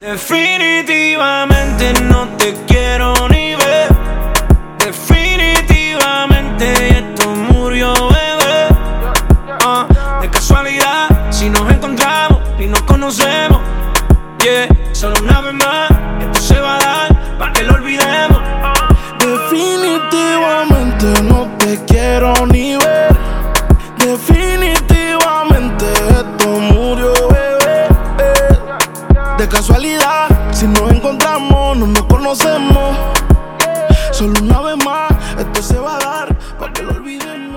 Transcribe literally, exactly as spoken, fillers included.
Definitivamente no te quiero ni ver. Definitivamente esto murió, bebé. uh, De casualidad, si nos encontramos y nos conocemos, yeah, solo una vez más, esto se va a dar para que lo olvidemos. Definitivamente no te quiero ni ver. Definitivamente esto murió, bebé. De casualidad, si nos encontramos, no nos conocemos. Solo una vez más, esto se va a dar para que lo olvidemos.